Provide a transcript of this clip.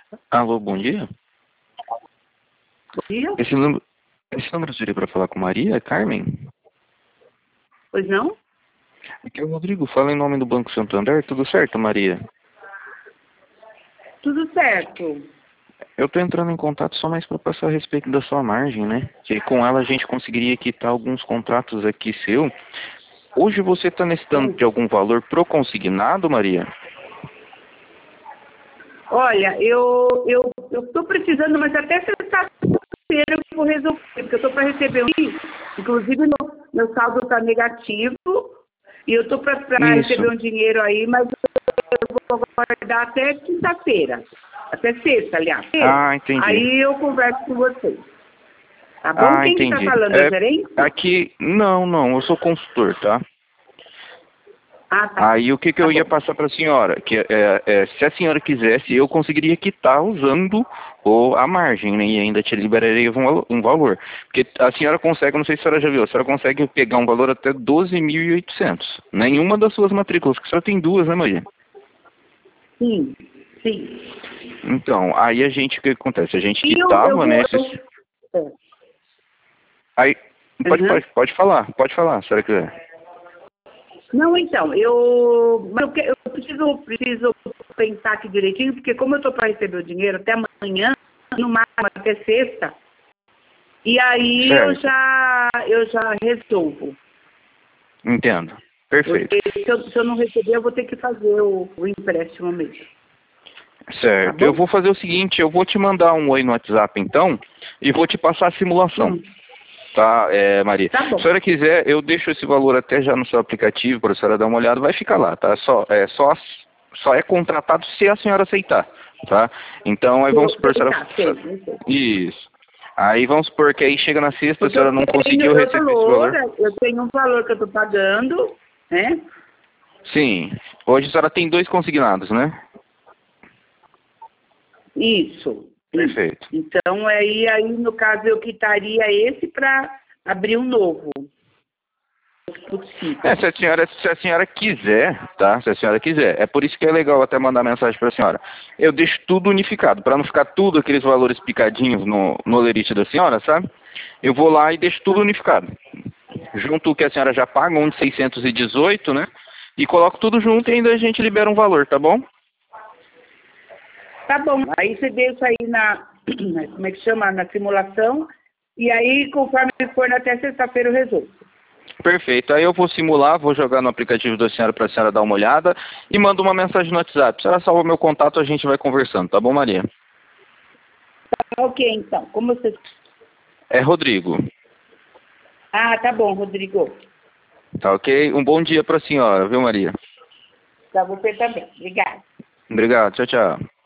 Alô, bom dia. Bom dia? Esse número seria para falar com Maria, Carmen? Pois não? Aqui é o Rodrigo, fala em nome do Banco Santander, tudo certo, Maria? Tudo certo. Eu tô entrando em contato só mais para passar a respeito da sua margem, né? Que com ela a gente conseguiria quitar alguns contratos aqui seu. Hoje você está necessitando Hum. de algum valor pro consignado, Maria? Olha, eu tô precisando, mas até sexta-feira eu vou resolver, porque eu tô para receber inclusive meu saldo está negativo, e eu tô para Isso. receber um dinheiro aí, mas eu vou aguardar até quinta-feira. Até sexta, aliás. Ah, entendi. Aí eu converso com vocês. Tá bom? Ah, Quem que está entendi. falando? É o gerente? Aqui, não, eu sou consultor, tá? Ah, tá. Aí o que Tá eu ia bom. passar para a senhora? Que se a senhora quisesse, eu conseguiria quitar usando a margem, né? E ainda te liberaria um valor. Porque a senhora consegue, não sei se a senhora já viu, a senhora consegue pegar um valor até 12.800. Nenhuma das suas matrículas, que a senhora tem duas, né, Maria? Sim, sim. Então, aí o que acontece? A gente E eu quitava, vou... né? é. Aí, Uhum. pode falar, se a senhora quiser. Não, então, mas eu preciso pensar aqui direitinho, porque como eu estou para receber o dinheiro até amanhã, no máximo até sexta, e aí Certo, eu já resolvo. entendo. Perfeito. Porque se eu não receber, eu vou ter que fazer o empréstimo mesmo. Tá Certo. Eu bom? vou fazer o seguinte, eu vou te mandar um oi no WhatsApp então e vou te passar a simulação, Hum, tá, Maria? tá Se a bom. senhora quiser, eu deixo esse valor até já no seu aplicativo para a senhora dar uma olhada, vai ficar lá, tá? Só é contratado se a senhora aceitar, tá? Então aí Se eu vamos supor, a senhora... aceitar, sei, não sei. Isso. Aí vamos supor que aí chega na sexta, a Porque eu senhora não tenho, conseguiu receber esse valor. eu tenho um valor que eu estou pagando, né? Sim. Hoje a senhora tem dois consignados, né? Isso, isso. Perfeito. Então, aí no caso, eu quitaria esse para abrir um novo. Possível. Se a senhora quiser, tá? Se a senhora quiser. É por isso que é legal até mandar mensagem para a senhora. Eu deixo tudo unificado, para não ficar tudo aqueles valores picadinhos no lerite da senhora, sabe? Eu vou lá e deixo tudo unificado. Junto o que a senhora já paga, um de 618, né? E coloco tudo junto e ainda a gente libera um valor, tá bom? Tá bom. Aí você deixa aí como é que chama? Na simulação. E aí, conforme for até sexta-feira, eu resolvo. Perfeito. Aí eu vou simular, vou jogar no aplicativo da senhora para a senhora dar uma olhada e mando uma mensagem no WhatsApp. Se a senhora salva meu contato, a gente vai conversando, tá bom, Maria? Tá ok, então. Como você... É Rodrigo. Ah, tá bom, Rodrigo. Tá ok? Um bom dia para a senhora, viu, Maria? Pra você também. Obrigada. Obrigado. Tchau, tchau.